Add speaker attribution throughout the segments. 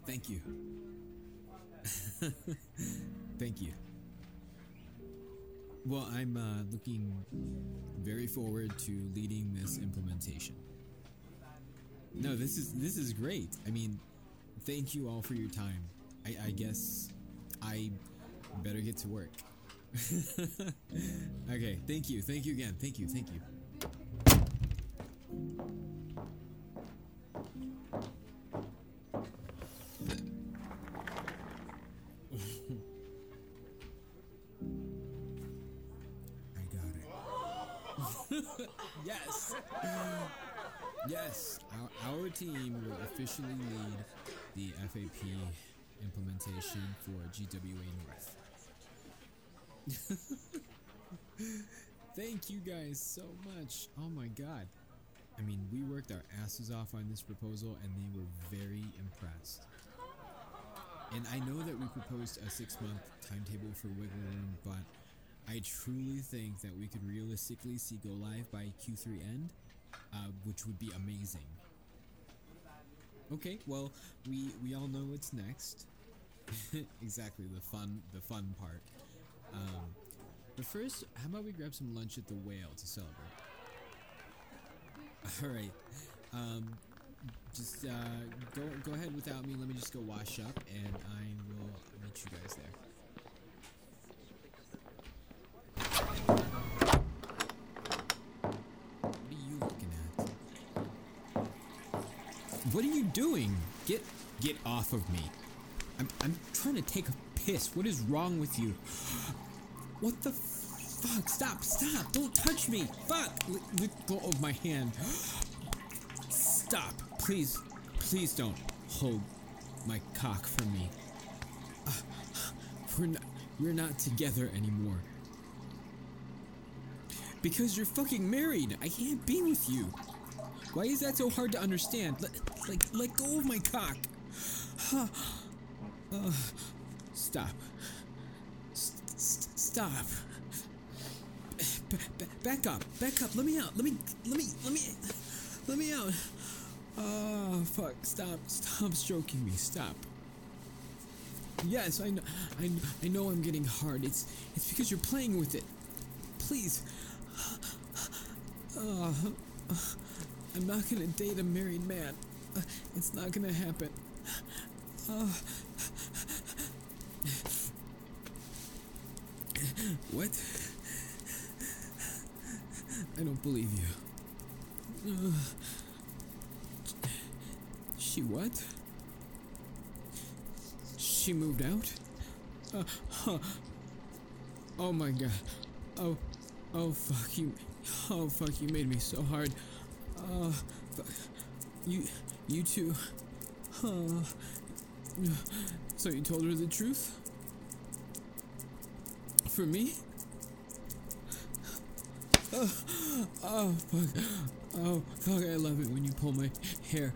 Speaker 1: Thank you. Thank you. Well, I'm looking very forward to leading this implementation. No, this is great. I mean, thank you all for your time. I guess I better get to work. Okay, thank you again. Thank you. I got it. Yes! Yes, our team will officially lead the FAP implementation for GWA North. Thank you guys so much. Oh my god. I mean, we worked our asses off on this proposal and they were very impressed. And I know that we proposed a 6-month timetable for Wiggle Room, but I truly think that we could realistically see go live by Q3 end, which would be amazing. Okay, well, we all know what's next. Exactly, the fun part. But first, how about we grab some lunch at the Whale to celebrate? Alright, just go ahead without me. Let me just go wash up, and I will meet you guys there. What are you looking at? What are you doing? Get off of me. I'm trying to take a piss. What is wrong with you? What the fuck? Stop! Don't touch me! Fuck! Let go of my hand. Stop! Please don't hold my cock from me. We're not together anymore. Because you're fucking married. I can't be with you. Why is that so hard to understand? Let go of my cock. Stop. Stop. Back up. Let me out. Let me out. Oh, fuck. Stop stroking me. Stop. Yes, I know I'm getting hard. It's because you're playing with it. Please. I'm not gonna date a married man. It's not gonna happen. What? I don't believe you. She what? She moved out? Oh my god. Oh fuck you. Oh fuck, you made me so hard. Fuck. You two. So you told her the truth? For me? Oh fuck. Oh fuck, I love it when you pull my hair.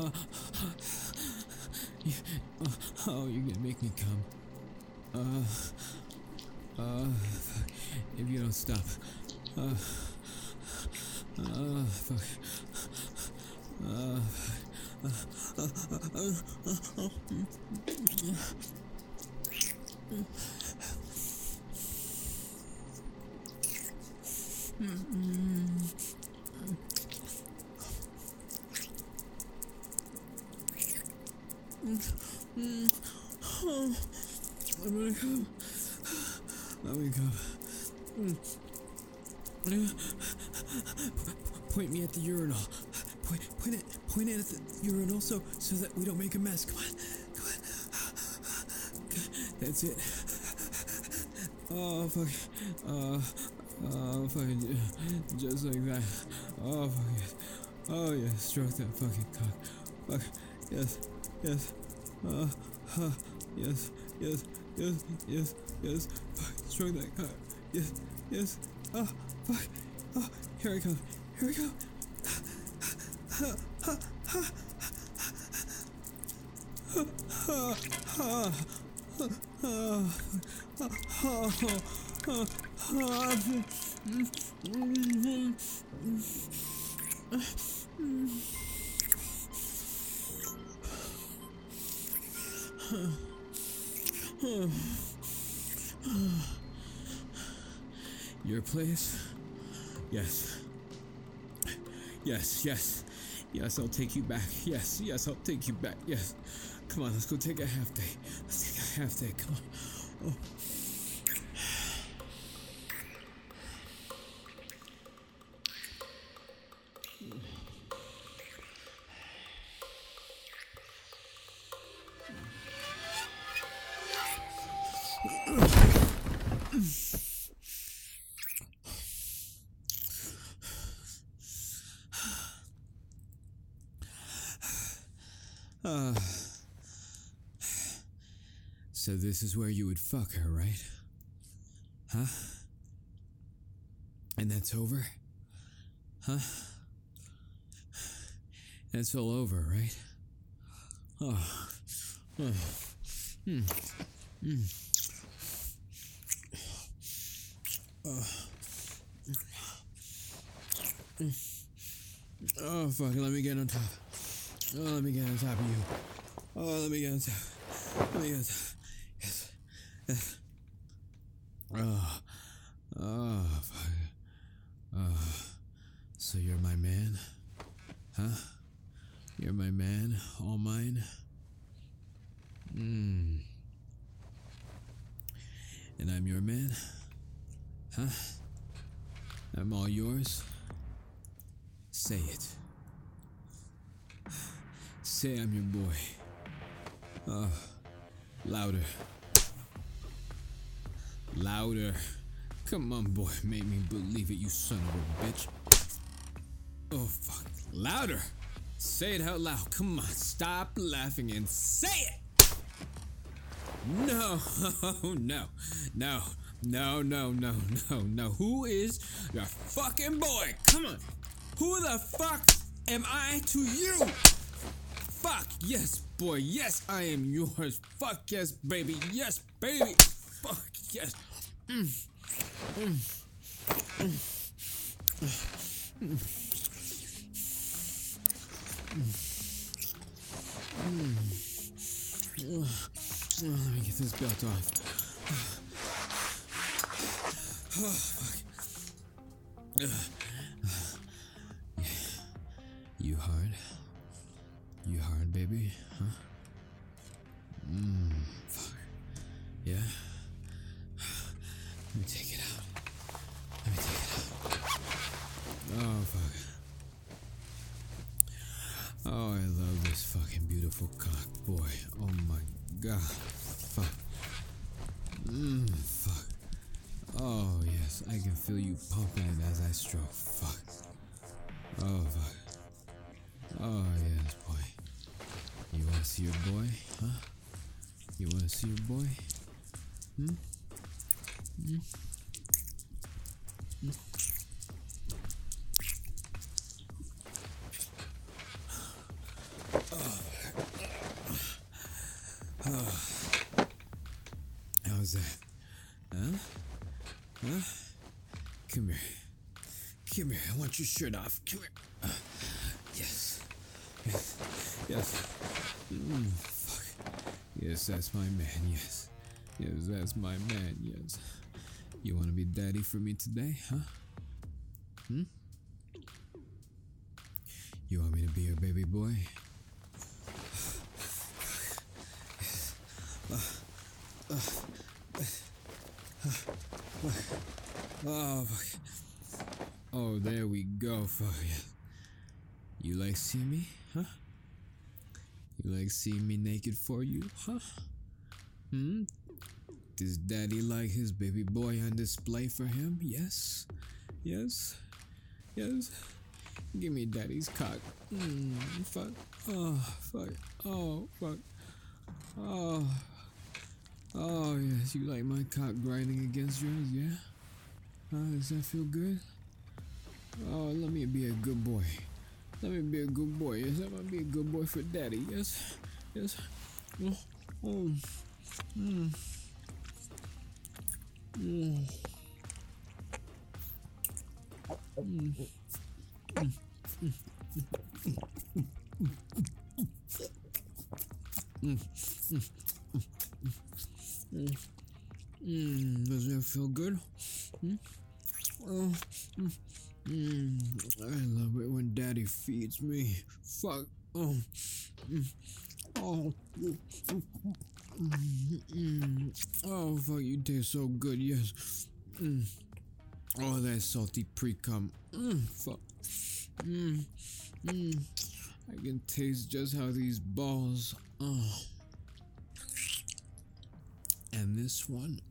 Speaker 1: You're gonna make me come. Fuck. If you don't stop. Fuck. I'm gonna come. Point me at the urinal. Point it at the urinal so that we don't make a mess. Come on. That's it. Oh fuck. Fucking just like that. Oh fuck yes. Oh yeah, stroke that fucking cock. Fuck yes. Yes. Yes. Fuck, stroke that cock. Yes. Oh fuck. Oh, here I come. place? Yes. Yes, yes. Yes, I'll take you back. Yes, yes, I'll take you back. Yes. Come on, let's go take a half day. Let's take a half day. Come on. Oh. So this is where you would fuck her, right? Huh? And that's over? Huh? That's all over, right? Oh. Oh. Oh, fuck, let me get on top. Oh, let me get on top of you. Oh, let me get on top. Let me get on top. Yes. Yes. Oh. Oh, fuck. Oh. So you're my man? Huh? You're my man? All mine? And I'm your man? Huh? I'm all yours? Say it. Say I'm your boy. Oh, louder. Louder. Come on, boy. Make me believe it, you son of a bitch. Oh, fuck. Louder. Say it out loud. Come on. Stop laughing and say it. No, no, no, no, no, no, no, no. Who is your fucking boy? Come on. Who the fuck am I to you? Fuck, yes, boy, yes, I am yours. Fuck, yes, baby, yes, baby. Fuck, yes. Let me get this belt off. Oh, fuck. You hard? You hard, baby? Huh? Fuck. Yeah? Let me take it out. Let me take it out. Oh, fuck. Oh, I love this fucking beautiful cock, boy. Oh my god. Fuck. Fuck. Oh, yes. I can feel you pumping it as I stroke. Fuck. Oh, fuck. Oh, yes, boy. You wanna see your boy? Huh? You wanna see your boy? How's that? Huh? Huh? Come here. Come here. I want your shirt off. Come here. Yes. Yes. Yes. Fuck. Yes, that's my man. Yes. Yes, that's my man. Yes. You want to be daddy for me today, huh? You want me to be your baby boy? Oh, fuck. Oh, there we go. Fuck yeah. You like seeing me, huh? You like seeing me naked for you, huh? Does daddy like his baby boy on display for him? Yes? Yes? Yes? Give me daddy's cock. Fuck. Oh, fuck. Oh, fuck. Oh. Oh, yes, you like my cock grinding against yours, yeah? Does that feel good? Oh, let me be a good boy. Let me be a good boy. Yes, I'm gonna be a good boy for daddy. Yes, yes. Does that feel good? daddy feeds me. Fuck. Oh. Oh. Oh, fuck, you taste so good, yes. Oh, that salty pre-cum. Fuck. I can taste just how these balls. Oh. And this one.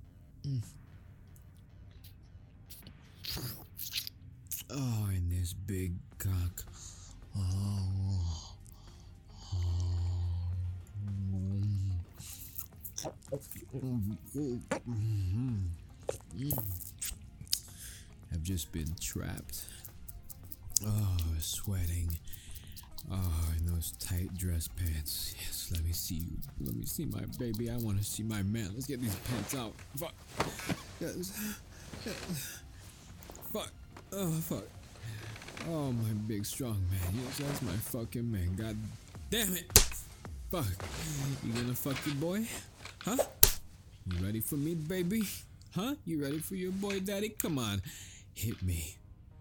Speaker 1: Oh, and this big cock. Oh. I've just been trapped. Oh, sweating. Oh, in those tight dress pants. Yes, let me see you. Let me see my baby. I want to see my man. Let's get these pants out. Fuck. Yes. Fuck. Oh, fuck. Oh, my big strong man. Yes, that's my fucking man. God damn it. Fuck. You gonna fuck your boy? Huh? You ready for me, baby? Huh? You ready for your boy, daddy? Come on. Hit me.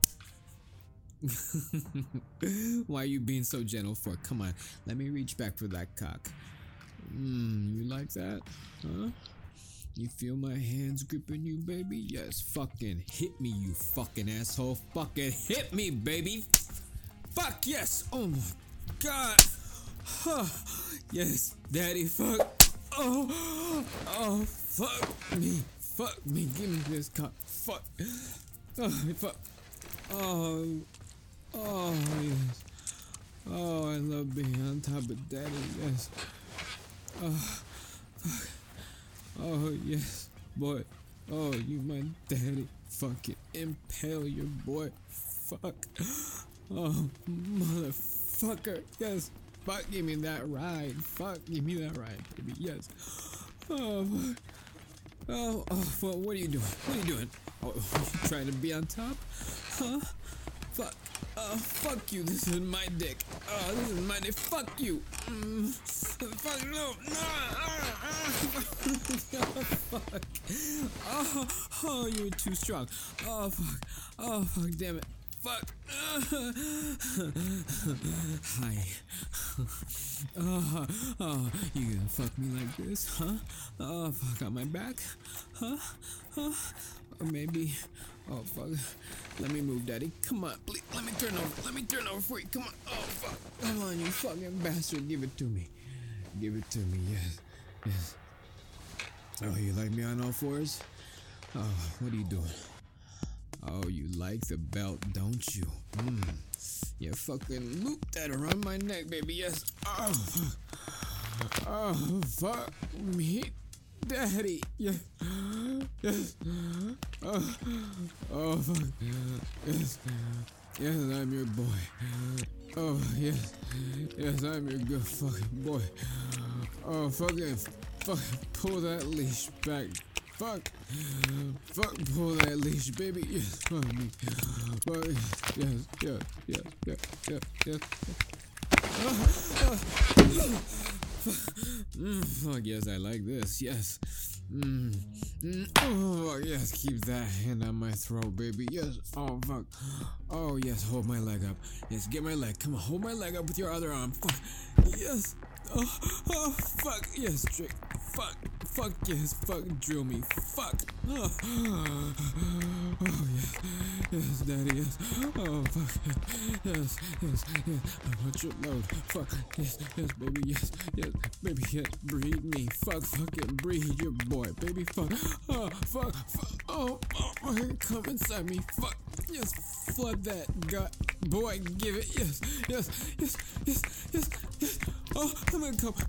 Speaker 1: Why are you being so gentle for? Come on, let me reach back for that cock. You like that? Huh? You feel my hands gripping you, baby? Yes, fucking hit me, you fucking asshole. Fucking hit me, baby. Fuck, yes. Oh my god. Huh. Yes, daddy, fuck. Oh, fuck me. Fuck me. Give me this cock. Fuck. Oh, fuck. Oh, yes. Oh, I love being on top of daddy, yes. Oh, fuck. Oh, yes, boy. Oh, you my daddy. Fucking impale your boy. Fuck. Oh, motherfucker. Yes. Fuck, give me that ride. Fuck, give me that ride, baby. Yes. Oh, fuck. Oh, well, what are you doing? What are you doing? Oh, you trying to be on top? Huh? Fuck. Fuck you. This is my dick. This is my dick. Fuck you. Fuck no. Fuck. Oh, you're too strong. Oh, fuck. Oh, fuck. Damn it. Fuck. Hi. You gonna fuck me like this, huh? Oh, fuck, on my back? Huh? Or maybe. Oh, fuck. Let me move, daddy. Come on, please. Let me turn over for you. Come on. Oh, fuck. Come on, you fucking bastard. Give it to me. Give it to me. Yes. Oh, you like me on all fours? Oh, what are you doing? Oh, you like the belt, don't you? You fucking loop that around my neck, baby. Yes. Oh, fuck. Oh, fuck me, daddy. Yes. Oh, fuck. Yes. Yes, I'm your boy. Oh, yes. Yes, I'm your good fucking boy. Oh, fucking pull that leash back. Fuck, pull that leash, baby. Yes, fuck me. Fuck, yes. Fuck, yes, I like this. Yes. Oh, yes, keep that hand on my throat, baby. Yes. Oh, fuck. Oh, yes, hold my leg up. Yes, get my leg. Come on, hold my leg up with your other arm. Fuck. Yes. Oh, fuck. Yes, Drake. Fuck, yes. Fuck, drill me. Fuck. Oh, yes, daddy, yes. Oh, fuck. Yes. I want your load. Fuck. Yes, baby, yes. Baby, yes. Breed me. Fucking breed your boy, baby. Fuck. Oh, fuck. Oh, come inside me. Fuck. Yes, flood that gut. Boy, give it. Yes. Oh, I'm gonna come.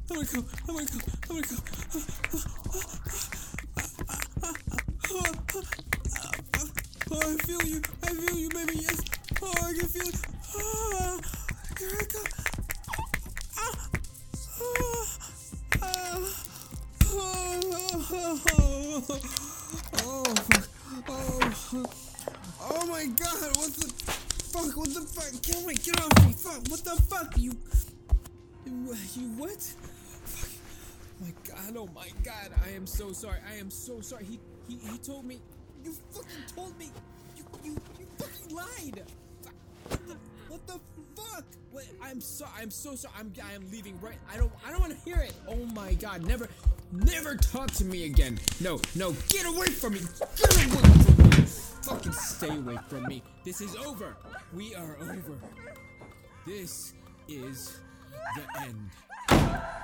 Speaker 1: Oh, I feel you, baby. Yes. Oh, I can feel it. Oh, here I come. Oh, fuck. Oh my god, what the fuck? Get off me, fuck, what the fuck? You what? Fuck. Oh my god, I am so sorry. He told me, you fucking told me, you fucking lied. What the fuck? fuck? What? I'm so sorry. I am leaving right. I don't want to hear it. Oh my god, never talk to me again. No, get away from me. Get away from me. Fucking stay away from me. This is over. We are over. This is the end.